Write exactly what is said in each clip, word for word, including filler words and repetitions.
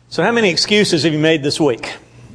So how many excuses have you made this week?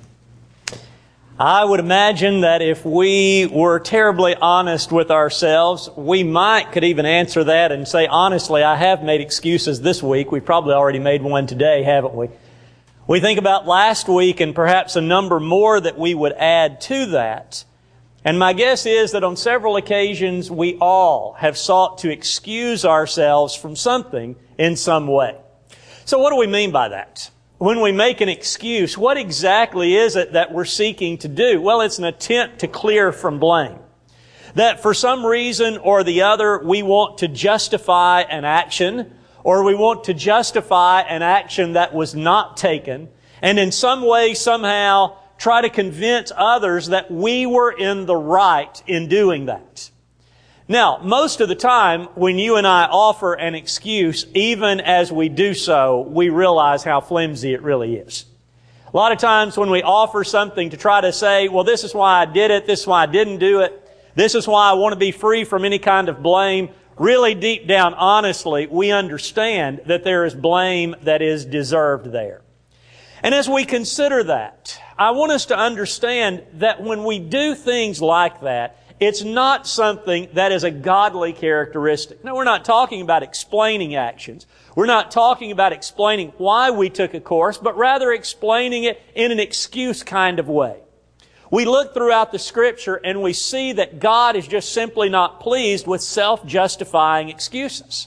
I would imagine that if we were terribly honest with ourselves, we might could even answer that and say, honestly, I have made excuses this week. We've probably already made one today, haven't we? We think about last week and perhaps a number more that we would add to that. And my guess is that on several occasions we all have sought to excuse ourselves from something in some way. So what do we mean by that? When we make an excuse, what exactly is it that we're seeking to do? Well, it's an attempt to clear from blame. That for some reason or the other, we want to justify an action, or we want to justify an action that was not taken, and in some way, somehow, try to convince others that we were in the right in doing that. Now, most of the time, when you and I offer an excuse, even as we do so, we realize how flimsy it really is. A lot of times when we offer something to try to say, well, this is why I did it, this is why I didn't do it, this is why I want to be free from any kind of blame, really deep down, honestly, we understand that there is blame that is deserved there. And as we consider that, I want us to understand that when we do things like that, it's not something that is a godly characteristic. No, we're not talking about explaining actions. We're not talking about explaining why we took a course, but rather explaining it in an excuse kind of way. We look throughout the Scripture and we see that God is just simply not pleased with self-justifying excuses.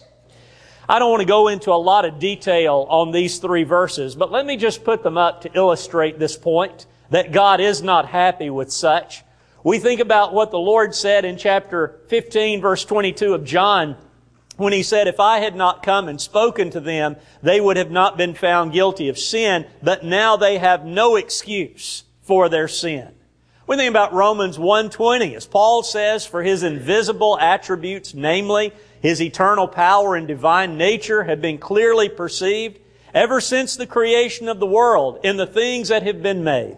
I don't want to go into a lot of detail on these three verses, but let me just put them up to illustrate this point, that God is not happy with such. We think about what the Lord said in chapter fifteen, verse twenty-two of John, when He said, if I had not come and spoken to them, they would have not been found guilty of sin, but now they have no excuse for their sin. We think about Romans one twenty, as Paul says, for His invisible attributes, namely His eternal power and divine nature, have been clearly perceived ever since the creation of the world in the things that have been made.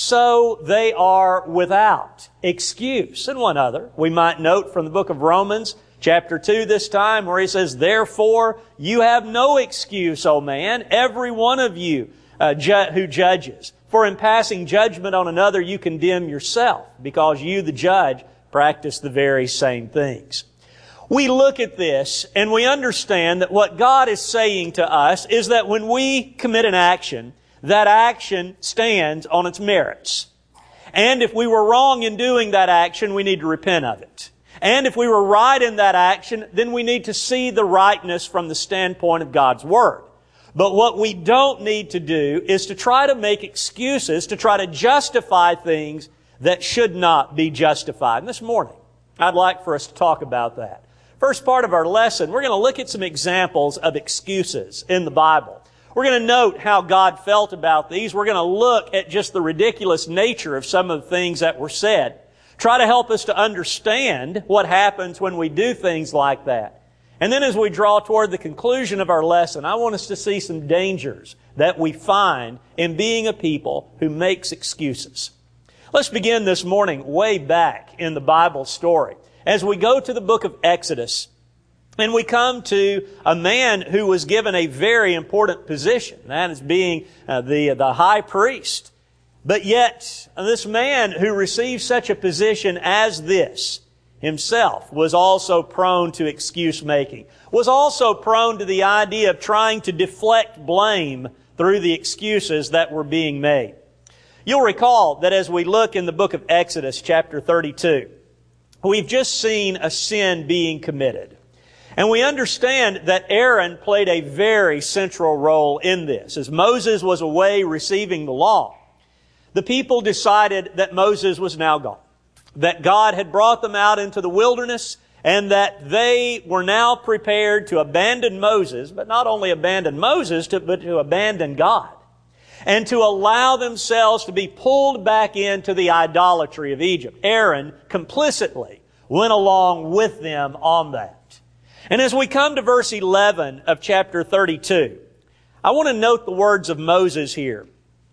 So they are without excuse. And one other, we might note from the book of Romans, chapter two this time, where he says, therefore you have no excuse, O man, every one of you uh, ju- who judges. For in passing judgment on another you condemn yourself, because you, the judge, practice the very same things. We look at this and we understand that what God is saying to us is that when we commit an action, that action stands on its merits. And if we were wrong in doing that action, we need to repent of it. And if we were right in that action, then we need to see the rightness from the standpoint of God's Word. But what we don't need to do is to try to make excuses, to try to justify things that should not be justified. And this morning, I'd like for us to talk about that. First part of our lesson, we're going to look at some examples of excuses in the Bible. We're going to note how God felt about these. We're going to look at just the ridiculous nature of some of the things that were said. Try to help us to understand what happens when we do things like that. And then as we draw toward the conclusion of our lesson, I want us to see some dangers that we find in being a people who makes excuses. Let's begin this morning way back in the Bible story. As we go to the book of Exodus, and we come to a man who was given a very important position, that is being uh, the, the high priest. But yet, this man who received such a position as this himself was also prone to excuse making, was also prone to the idea of trying to deflect blame through the excuses that were being made. You'll recall that as we look in the book of Exodus, chapter thirty-two, we've just seen a sin being committed. And we understand that Aaron played a very central role in this. As Moses was away receiving the law, the people decided that Moses was now gone, that God had brought them out into the wilderness, and that they were now prepared to abandon Moses, but not only abandon Moses, but to abandon God, and to allow themselves to be pulled back into the idolatry of Egypt. Aaron complicitly went along with them on that. And as we come to verse eleven of chapter thirty-two, I want to note the words of Moses here.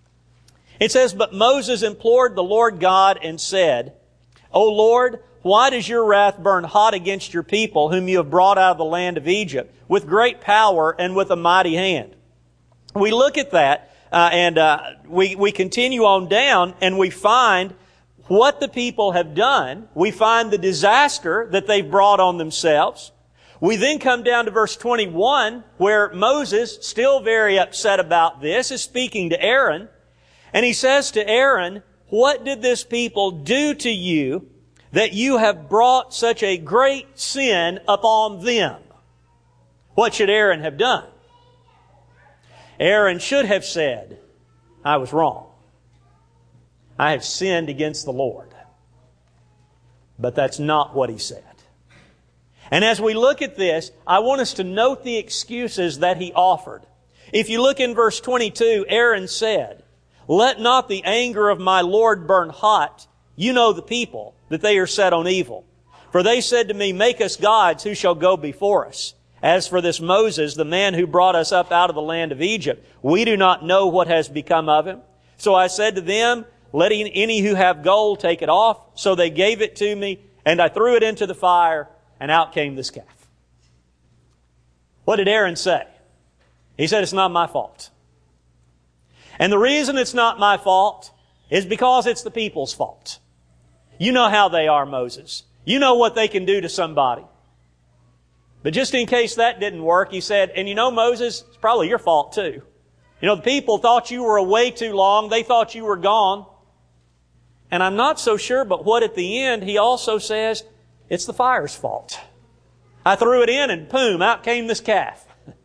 It says, but Moses implored the Lord God and said, O Lord, why does your wrath burn hot against your people whom you have brought out of the land of Egypt with great power and with a mighty hand? We look at that uh, and uh, we, we continue on down and we find what the people have done. We find the disaster that they've brought on themselves. We then come down to verse twenty-one, where Moses, still very upset about this, is speaking to Aaron. And he says to Aaron, "What did this people do to you that you have brought such a great sin upon them?" What should Aaron have done? Aaron should have said, "I was wrong. I have sinned against the Lord." But that's not what he said. And as we look at this, I want us to note the excuses that he offered. If you look in verse twenty-two, Aaron said, "Let not the anger of my Lord burn hot. You know the people, that they are set on evil. For they said to me, Make us gods who shall go before us. As for this Moses, the man who brought us up out of the land of Egypt, we do not know what has become of him. So I said to them, Let any who have gold take it off. So they gave it to me, and I threw it into the fire, and out came this calf." What did Aaron say? He said, "It's not my fault. And the reason it's not my fault is because it's the people's fault. You know how they are, Moses. You know what they can do to somebody." But just in case that didn't work, he said, "And you know, Moses, it's probably your fault too. You know, the people thought you were away too long. They thought you were gone. And I'm not so sure, but what at the end, he also says, it's the fire's fault. I threw it in and boom, out came this calf."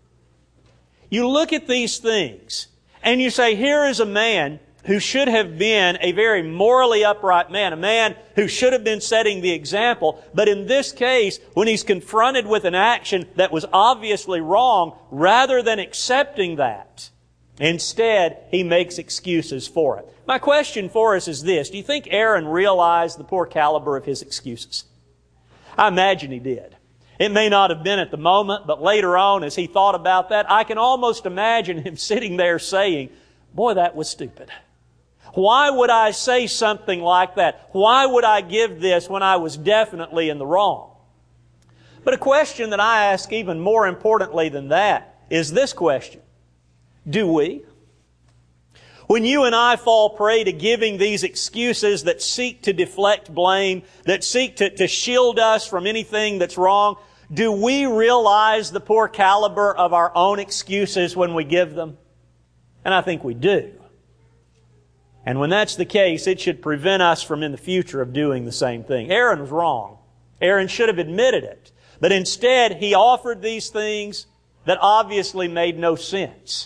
You look at these things and you say, here is a man who should have been a very morally upright man, a man who should have been setting the example. But in this case, when he's confronted with an action that was obviously wrong, rather than accepting that, instead, he makes excuses for it. My question for us is this. Do you think Aaron realized the poor caliber of his excuses? I imagine he did. It may not have been at the moment, but later on, as he thought about that, I can almost imagine him sitting there saying, "Boy, that was stupid. Why would I say something like that? Why would I give this when I was definitely in the wrong?" But a question that I ask even more importantly than that is this question. Do we? When you and I fall prey to giving these excuses that seek to deflect blame, that seek to, to shield us from anything that's wrong, do we realize the poor caliber of our own excuses when we give them? And I think we do. And when that's the case, it should prevent us from in the future of doing the same thing. Aaron was wrong. Aaron should have admitted it. But instead, he offered these things that obviously made no sense.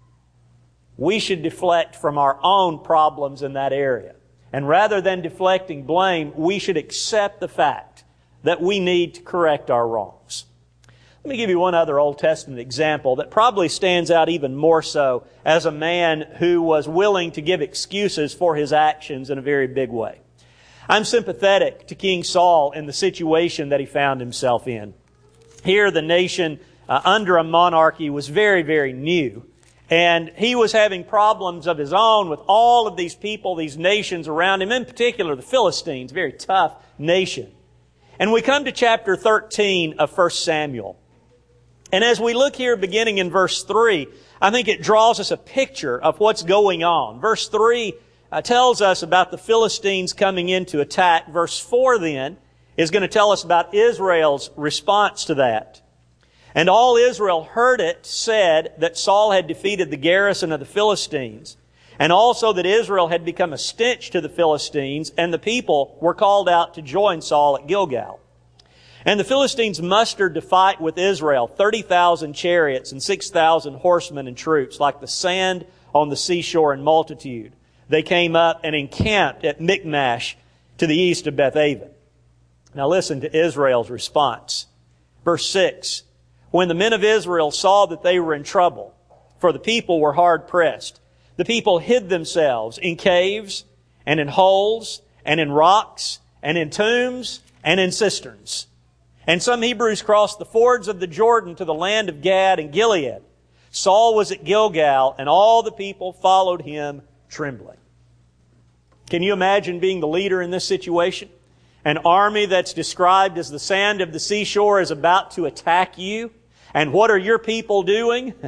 We should deflect from our own problems in that area. And rather than deflecting blame, we should accept the fact that we need to correct our wrongs. Let me give you one other Old Testament example that probably stands out even more so as a man who was willing to give excuses for his actions in a very big way. I'm sympathetic to King Saul in the situation that he found himself in. Here the nation uh, under a monarchy was very, very new. And he was having problems of his own with all of these people, these nations around him, in particular the Philistines, very tough nation. And we come to chapter thirteen of First Samuel. And as we look here beginning in verse three, I think it draws us a picture of what's going on. Verse three uh, tells us about the Philistines coming in to attack. Verse four then is going to tell us about Israel's response to that. And all Israel heard it said that Saul had defeated the garrison of the Philistines, and also that Israel had become a stench to the Philistines, and the people were called out to join Saul at Gilgal. And the Philistines mustered to fight with Israel thirty thousand chariots and six thousand horsemen and troops, like the sand on the seashore in multitude. They came up and encamped at Michmash to the east of Bethaven. Now listen to Israel's response. Verse six. When the men of Israel saw that they were in trouble, for the people were hard pressed, the people hid themselves in caves and in holes and in rocks and in tombs and in cisterns. And some Hebrews crossed the fords of the Jordan to the land of Gad and Gilead. Saul was at Gilgal, and all the people followed him trembling. Can you imagine being the leader in this situation? An army that's described as the sand of the seashore is about to attack you. And what are your people doing?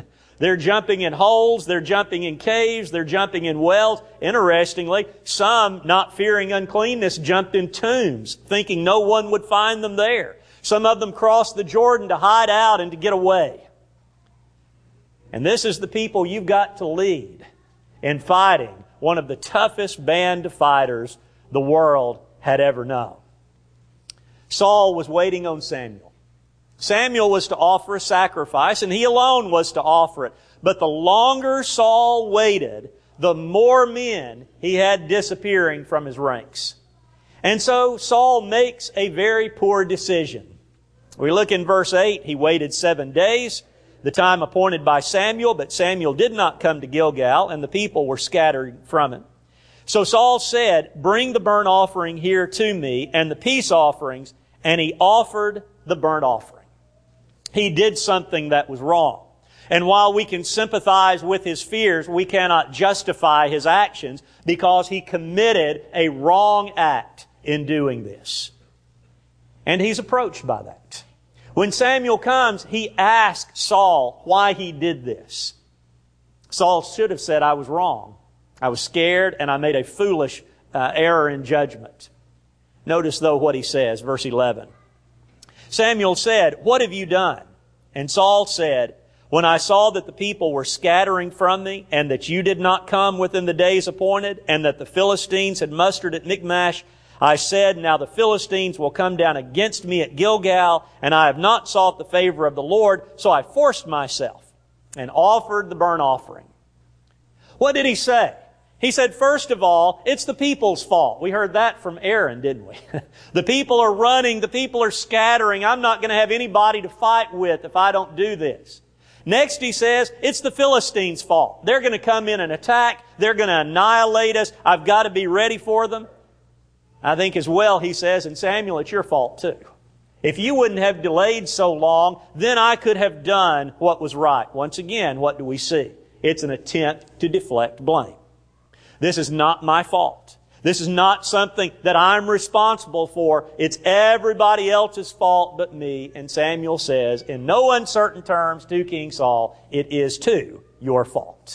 They're jumping in holes, they're jumping in caves, they're jumping in wells. Interestingly, some, not fearing uncleanness, jumped in tombs, thinking no one would find them there. Some of them crossed the Jordan to hide out and to get away. And this is the people you've got to lead in fighting one of the toughest band of fighters the world had ever known. Saul was waiting on Samuel. Samuel was to offer a sacrifice, and he alone was to offer it. But the longer Saul waited, the more men he had disappearing from his ranks. And so Saul makes a very poor decision. We look in verse eight, he waited seven days, the time appointed by Samuel, but Samuel did not come to Gilgal, and the people were scattered from him. So Saul said, "Bring the burnt offering here to me, and the peace offerings," and he offered the burnt offering. He did something that was wrong. And while we can sympathize with his fears, we cannot justify his actions because he committed a wrong act in doing this. And he's approached by that. When Samuel comes, he asks Saul why he did this. Saul should have said, "I was wrong. I was scared and I made a foolish uh, error in judgment." Notice though what he says, verse eleven. Samuel said, "What have you done?" And Saul said, "When I saw that the people were scattering from me, and that you did not come within the days appointed, and that the Philistines had mustered at Michmash, I said, now the Philistines will come down against me at Gilgal, and I have not sought the favor of the Lord, so I forced myself and offered the burnt offering." What did he say? He said, first of all, it's the people's fault. We heard that from Aaron, didn't we? The people are running, the people are scattering. I'm not going to have anybody to fight with if I don't do this. Next he says, it's the Philistines' fault. They're going to come in and attack. They're going to annihilate us. I've got to be ready for them. I think as well, he says, and Samuel, it's your fault too. If you wouldn't have delayed so long, then I could have done what was right. Once again, what do we see? It's an attempt to deflect blame. This is not my fault. This is not something that I'm responsible for. It's everybody else's fault but me. And Samuel says, in no uncertain terms to King Saul, it is too your fault.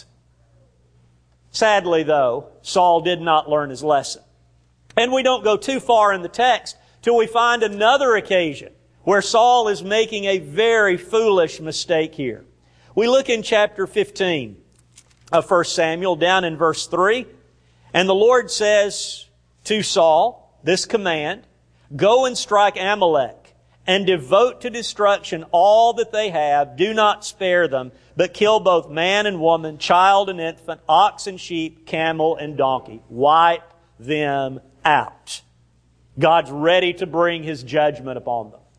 Sadly, though, Saul did not learn his lesson. And we don't go too far in the text till we find another occasion where Saul is making a very foolish mistake here. We look in chapter fifteen of First Samuel, down in verse three. And the Lord says to Saul, this command, "Go and strike Amalek and devote to destruction all that they have. Do not spare them, but kill both man and woman, child and infant, ox and sheep, camel and donkey. Wipe them out." God's ready to bring His judgment upon them.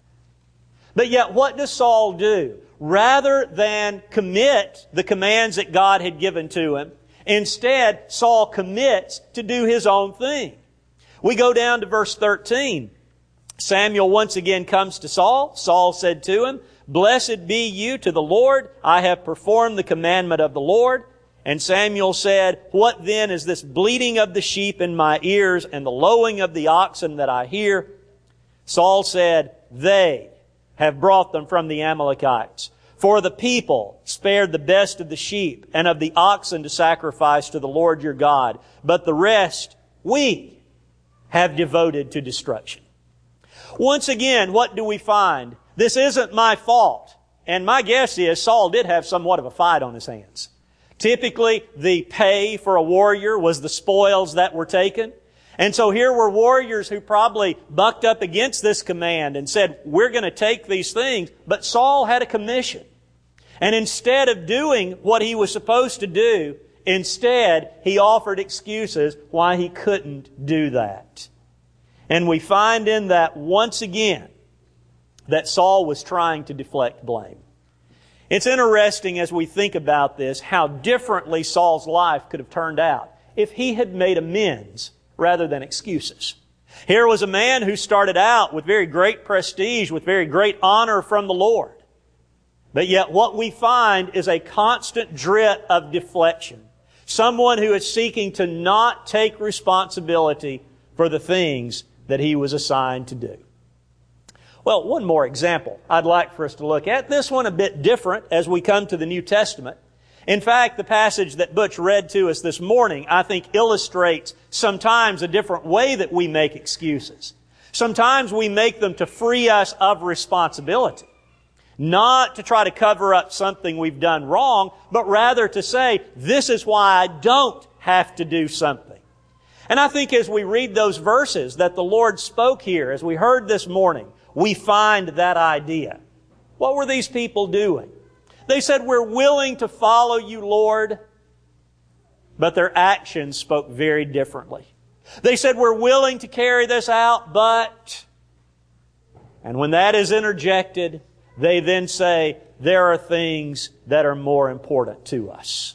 But yet what does Saul do? Rather than commit the commands that God had given to him, instead, Saul commits to do his own thing. We go down to verse thirteen. Samuel once again comes to Saul. Saul said to him, "Blessed be you to the Lord. I have performed the commandment of the Lord." And Samuel said, "What then is this bleating of the sheep in my ears and the lowing of the oxen that I hear?" Saul said, "They have brought them from the Amalekites. For the people spared the best of the sheep and of the oxen to sacrifice to the Lord your God. But the rest we have devoted to destruction." Once again, what do we find? This isn't my fault. And my guess is Saul did have somewhat of a fight on his hands. Typically, the pay for a warrior was the spoils that were taken. And so here were warriors who probably bucked up against this command and said, we're going to take these things. But Saul had a commission. And instead of doing what he was supposed to do, instead he offered excuses why he couldn't do that. And we find in that once again that Saul was trying to deflect blame. It's interesting as we think about this how differently Saul's life could have turned out if he had made amends rather than excuses. Here was a man who started out with very great prestige, with very great honor from the Lord. But yet what we find is a constant drip of deflection. Someone who is seeking to not take responsibility for the things that he was assigned to do. Well, one more example I'd like for us to look at. This one a bit different as we come to the New Testament. In fact, the passage that Butch read to us this morning, I think, illustrates sometimes a different way that we make excuses. Sometimes we make them to free us of responsibility. Not to try to cover up something we've done wrong, but rather to say, this is why I don't have to do something. And I think as we read those verses that the Lord spoke here, as we heard this morning, we find that idea. What were these people doing? They said, we're willing to follow you, Lord, but their actions spoke very differently. They said, we're willing to carry this out, but... And when that is interjected, they then say, there are things that are more important to us.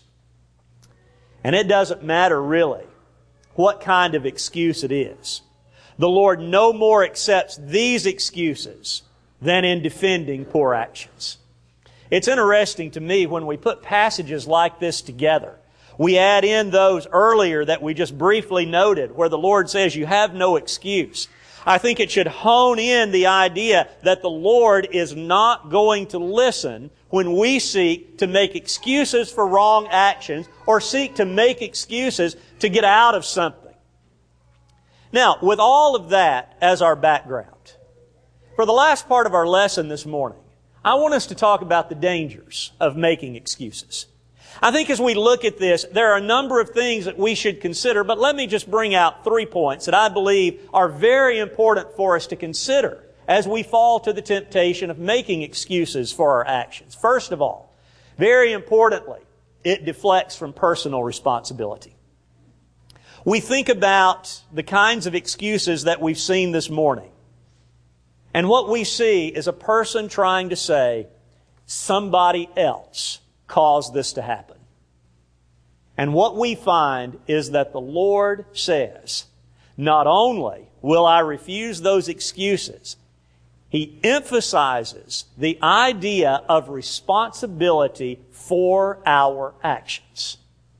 And it doesn't matter really what kind of excuse it is. The Lord no more accepts these excuses than in defending poor actions. It's interesting to me when we put passages like this together. We add in those earlier that we just briefly noted where the Lord says you have no excuse. I think it should hone in the idea that the Lord is not going to listen when we seek to make excuses for wrong actions or seek to make excuses to get out of something. Now, with all of that as our background, for the last part of our lesson this morning, I want us to talk about the dangers of making excuses. I think as we look at this, there are a number of things that we should consider, but let me just bring out three points that I believe are very important for us to consider as we fall to the temptation of making excuses for our actions. First of all, very importantly, it deflects from personal responsibility. We think about the kinds of excuses that we've seen this morning. And what we see is a person trying to say, somebody else caused this to happen. And what we find is that the Lord says, not only will I refuse those excuses, He emphasizes the idea of responsibility for our actions.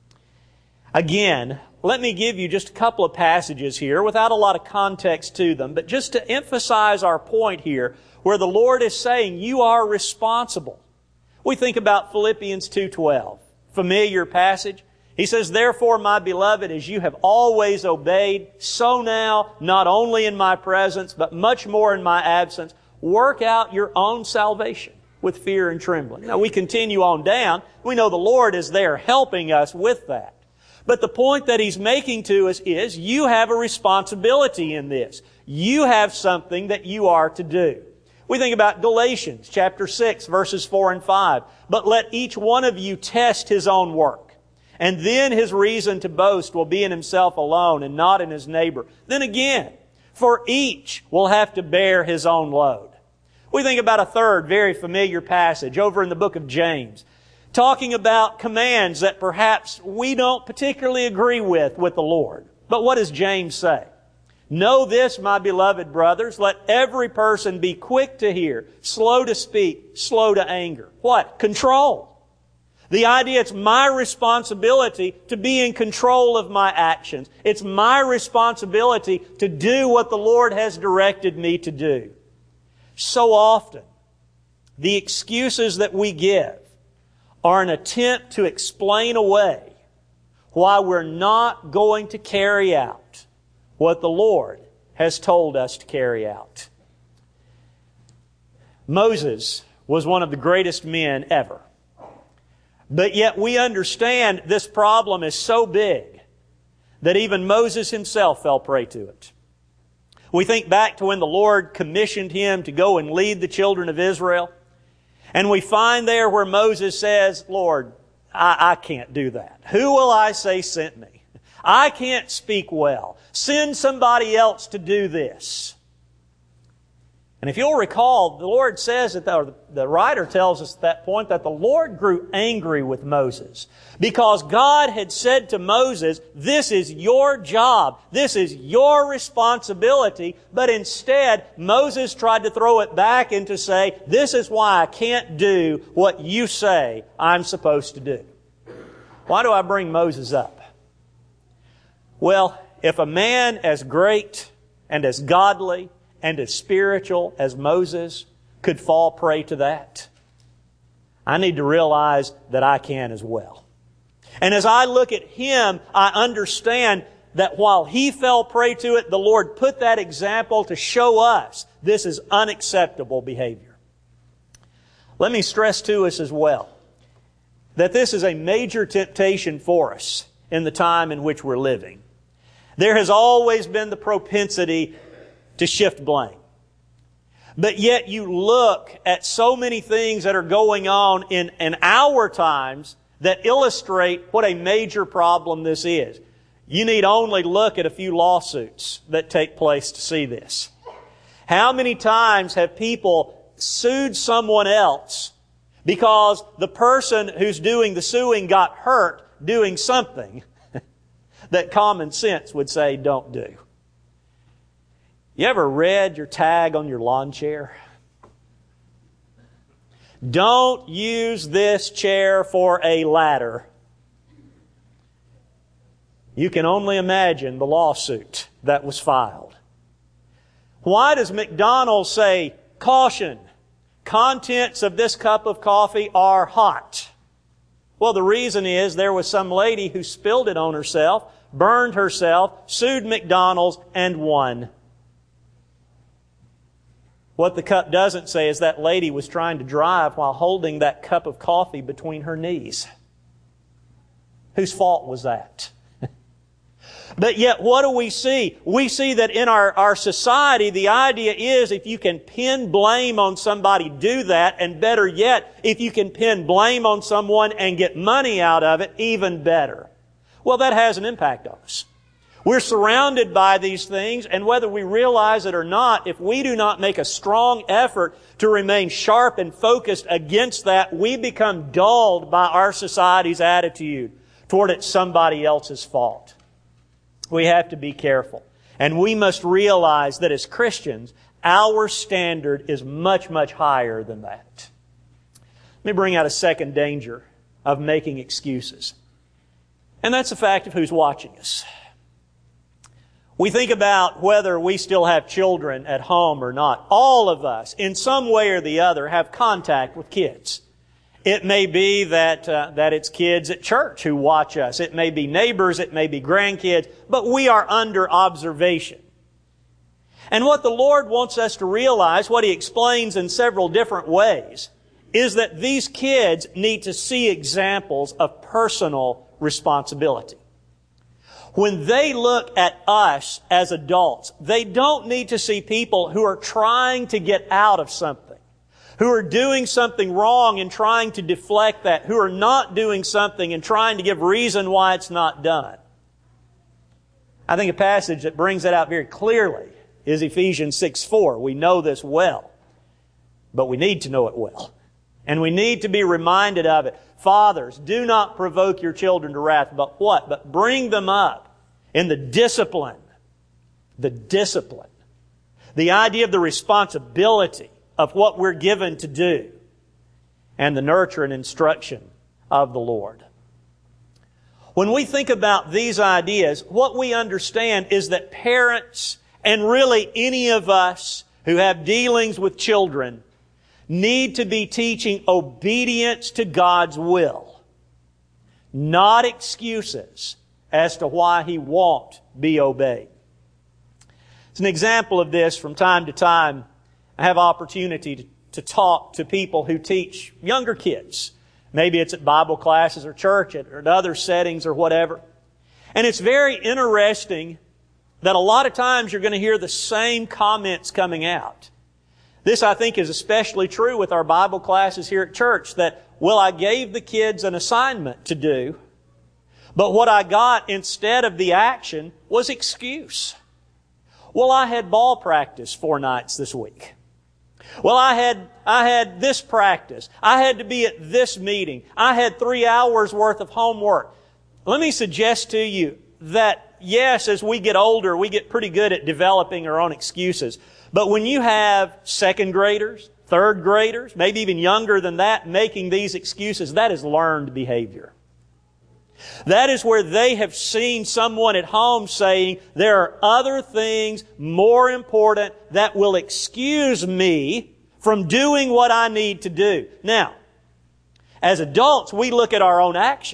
Again, let me give you just a couple of passages here without a lot of context to them, but just to emphasize our point here where the Lord is saying you are responsible. We think about Philippians two twelve, familiar passage. He says, therefore, my beloved, as you have always obeyed, so now, not only in my presence, but much more in my absence, work out your own salvation with fear and trembling. Now, we continue on down. We know the Lord is there helping us with that. But the point that He's making to us is you have a responsibility in this. You have something that you are to do. We think about Galatians chapter six, verses four and five. But let each one of you test his own work, and then his reason to boast will be in himself alone and not in his neighbor. Then again, for each will have to bear his own load. We think about a third very familiar passage over in the book of James, talking about commands that perhaps we don't particularly agree with with the Lord. But what does James say? Know this, my beloved brothers, let every person be quick to hear, slow to speak, slow to anger. What? Control. The idea it's my responsibility to be in control of my actions. It's my responsibility to do what the Lord has directed me to do. So often, the excuses that we give are an attempt to explain away why we're not going to carry out what the Lord has told us to carry out. Moses was one of the greatest men ever. But yet we understand this problem is so big that even Moses himself fell prey to it. We think back to when the Lord commissioned him to go and lead the children of Israel. And we find there where Moses says, Lord, I, I can't do that. Who will I say sent me? I can't speak well. Send somebody else to do this. And if you'll recall, the Lord says that the, the writer tells us at that point that the Lord grew angry with Moses because God had said to Moses, this is your job. This is your responsibility. But instead, Moses tried to throw it back and to say, this is why I can't do what you say I'm supposed to do. Why do I bring Moses up? Well, if a man as great and as godly and as spiritual as Moses could fall prey to that, I need to realize that I can as well. And as I look at him, I understand that while he fell prey to it, the Lord put that example to show us this is unacceptable behavior. Let me stress to us as well that this is a major temptation for us in the time in which we're living. There has always been the propensity to shift blame. But yet you look at so many things that are going on in, in our times that illustrate what a major problem this is. You need only look at a few lawsuits that take place to see this. How many times have people sued someone else because the person who's doing the suing got hurt doing something that common sense would say don't do? You ever read your tag on your lawn chair? Don't use this chair for a ladder. You can only imagine the lawsuit that was filed. Why does McDonald's say, caution, contents of this cup of coffee are hot? Well, the reason is there was some lady who spilled it on herself, burned herself, sued McDonald's, and won. What the cup doesn't say is that lady was trying to drive while holding that cup of coffee between her knees. Whose fault was that? But yet, what do we see? We see that in our, our society, the idea is if you can pin blame on somebody, do that. And better yet, if you can pin blame on someone and get money out of it, even better. Well, that has an impact on us. We're surrounded by these things, and whether we realize it or not, if we do not make a strong effort to remain sharp and focused against that, we become dulled by our society's attitude toward it's somebody else's fault. We have to be careful. And we must realize that as Christians, our standard is much, much higher than that. Let me bring out a second danger of making excuses. And that's the fact of who's watching us. We think about whether we still have children at home or not. All of us, in some way or the other, have contact with kids. It may be that uh, that it's kids at church who watch us. It may be neighbors. It may be grandkids. But we are under observation. And what the Lord wants us to realize, what He explains in several different ways, is that these kids need to see examples of personal responsibility. When they look at us as adults, they don't need to see people who are trying to get out of something, who are doing something wrong and trying to deflect that, who are not doing something and trying to give reason why it's not done. I think a passage that brings that out very clearly is Ephesians six four. We know this well, but we need to know it well. And we need to be reminded of it. Fathers, do not provoke your children to wrath, but what? But bring them up in the discipline. The discipline. The idea of the responsibility of what we're given to do. And the nurture and instruction of the Lord. When we think about these ideas, what we understand is that parents, and really any of us who have dealings with children, need to be teaching obedience to God's will, not excuses as to why He won't be obeyed. As an example of this, from time to time, I have opportunity to, to talk to people who teach younger kids. Maybe it's at Bible classes or church or at other settings or whatever. And it's very interesting that a lot of times you're going to hear the same comments coming out. This, I think, is especially true with our Bible classes here at church, that, well, I gave the kids an assignment to do, but what I got instead of the action was excuse. Well, I had ball practice four nights this week. Well, I had, I had this practice. I had to be at this meeting. I had three hours worth of homework. Let me suggest to you that, yes, as we get older, we get pretty good at developing our own excuses. But when you have second graders, third graders, maybe even younger than that, making these excuses, that is learned behavior. That is where they have seen someone at home saying, there are other things more important that will excuse me from doing what I need to do. Now, as adults, we look at our own actions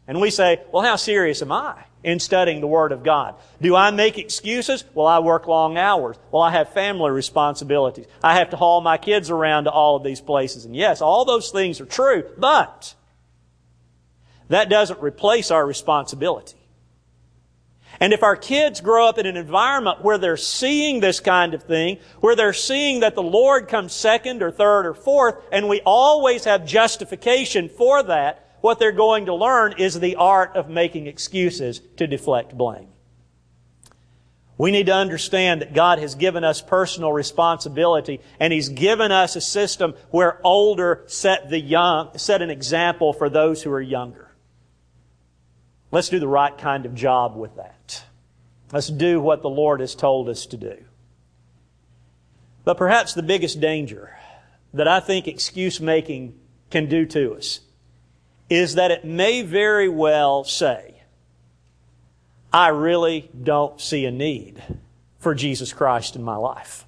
And we say, well, how serious am I in studying the Word of God? Do I make excuses? Well, I work long hours. Well, I have family responsibilities. I have to haul my kids around to all of these places. And yes, all those things are true, but that doesn't replace our responsibility. And if our kids grow up in an environment where they're seeing this kind of thing, where they're seeing that the Lord comes second or third or fourth, and we always have justification for that, what they're going to learn is the art of making excuses to deflect blame. We need to understand that God has given us personal responsibility, and He's given us a system where older set the young, set an example for those who are younger. Let's do the right kind of job with that. Let's do what the Lord has told us to do. But perhaps the biggest danger that I think excuse making can do to us is that it may very well say, I really don't see a need for Jesus Christ in my life.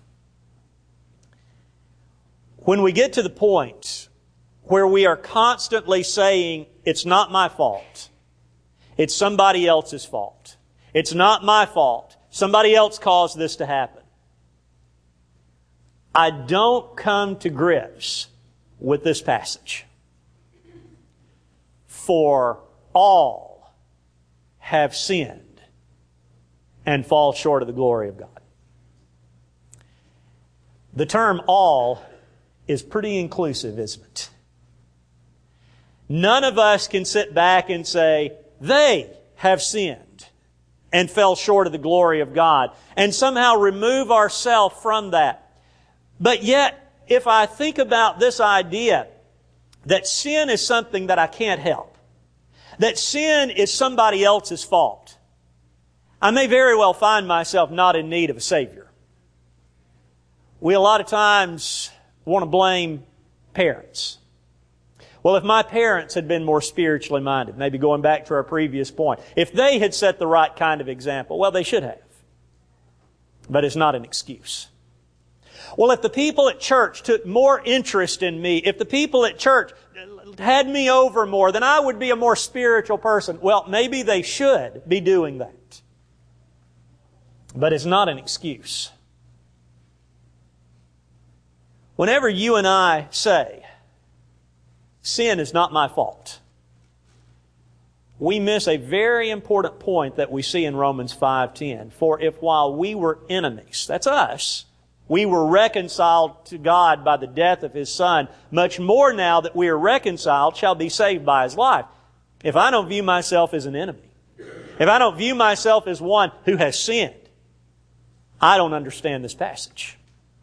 When we get to the point where we are constantly saying, it's not my fault, it's somebody else's fault, it's not my fault, somebody else caused this to happen, I don't come to grips with this passage. For all have sinned and fall short of the glory of God. The term all is pretty inclusive, isn't it? None of us can sit back and say, they have sinned and fell short of the glory of God, and somehow remove ourselves from that. But yet, if I think about this idea that sin is something that I can't help, that sin is somebody else's fault, I may very well find myself not in need of a Savior. We a lot of times want to blame parents. Well, if my parents had been more spiritually minded, maybe going back to our previous point, if they had set the right kind of example, well, they should have. But it's not an excuse. Well, if the people at church took more interest in me, if the people at church had me over more, then I would be a more spiritual person. Well, maybe they should be doing that. But it's not an excuse. Whenever you and I say, sin is not my fault, we miss a very important point that we see in Romans five ten. For if while we were enemies, that's us, we were reconciled to God by the death of His Son, much more now that we are reconciled shall be saved by His life. If I don't view myself as an enemy, if I don't view myself as one who has sinned, I don't understand this passage.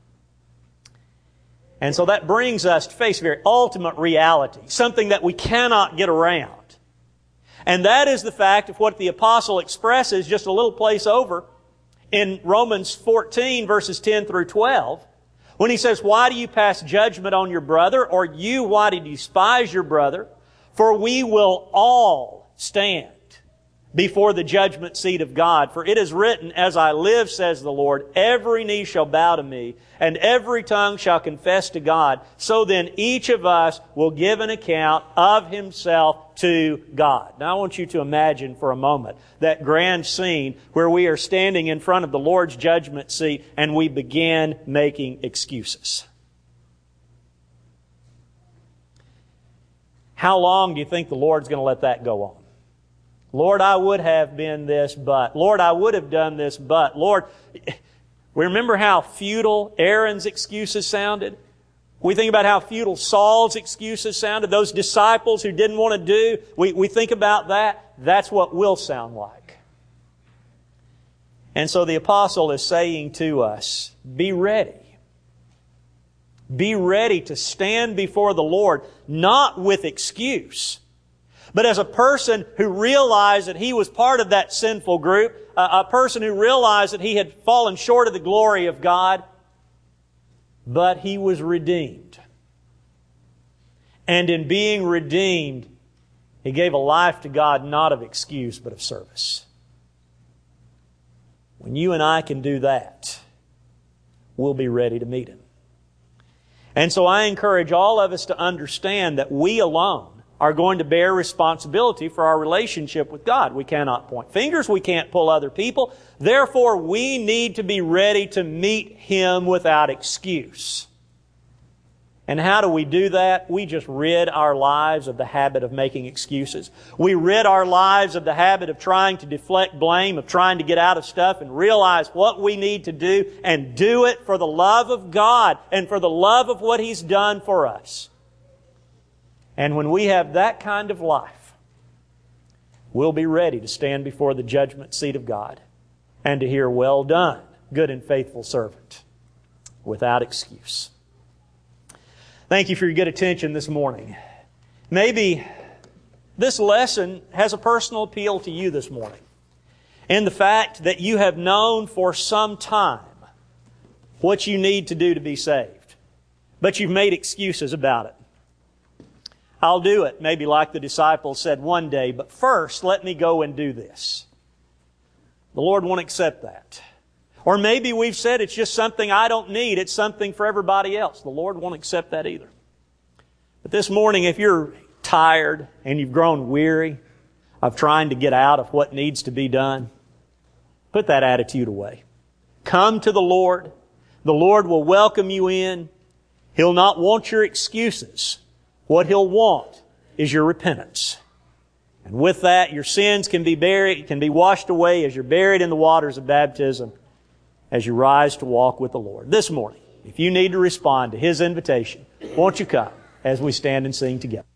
And so that brings us to face a very ultimate reality, something that we cannot get around. And that is the fact of what the apostle expresses just a little place over in Romans fourteen, verses ten through twelve, when he says, why do you pass judgment on your brother? Or you, why do you despise your brother? For we will all stand before the judgment seat of God. For it is written, as I live, says the Lord, every knee shall bow to me, and every tongue shall confess to God. So then each of us will give an account of himself to God. Now I want you to imagine for a moment that grand scene where we are standing in front of the Lord's judgment seat and we begin making excuses. How long do you think the Lord's going to let that go on? Lord, I would have been this, but. Lord, I would have done this, but. Lord, we remember how futile Aaron's excuses sounded? We think about how futile Saul's excuses sounded. Those disciples who didn't want to do, we, we think about that. That's what we'll sound like. And so the apostle is saying to us, be ready. Be ready to stand before the Lord, not with excuse, but as a person who realized that he was part of that sinful group, a person who realized that he had fallen short of the glory of God, but he was redeemed. And in being redeemed, he gave a life to God not of excuse, but of service. When you and I can do that, we'll be ready to meet Him. And so I encourage all of us to understand that we alone are going to bear responsibility for our relationship with God. We cannot point fingers. We can't pull other people. Therefore, we need to be ready to meet Him without excuse. And how do we do that? We just rid our lives of the habit of making excuses. We rid our lives of the habit of trying to deflect blame, of trying to get out of stuff, and realize what we need to do and do it for the love of God and for the love of what He's done for us. And when we have that kind of life, we'll be ready to stand before the judgment seat of God and to hear, "Well done, good and faithful servant," without excuse. Thank you for your good attention this morning. Maybe this lesson has a personal appeal to you this morning, in the fact that you have known for some time what you need to do to be saved, but you've made excuses about it. I'll do it, maybe like the disciples said one day, but first let me go and do this. The Lord won't accept that. Or maybe we've said it's just something I don't need, it's something for everybody else. The Lord won't accept that either. But this morning, if you're tired and you've grown weary of trying to get out of what needs to be done, put that attitude away. Come to the Lord. The Lord will welcome you in. He'll not want your excuses. What He'll want is your repentance. And with that, your sins can be buried, can be washed away as you're buried in the waters of baptism, as you rise to walk with the Lord. This morning, if you need to respond to His invitation, won't you come as we stand and sing together?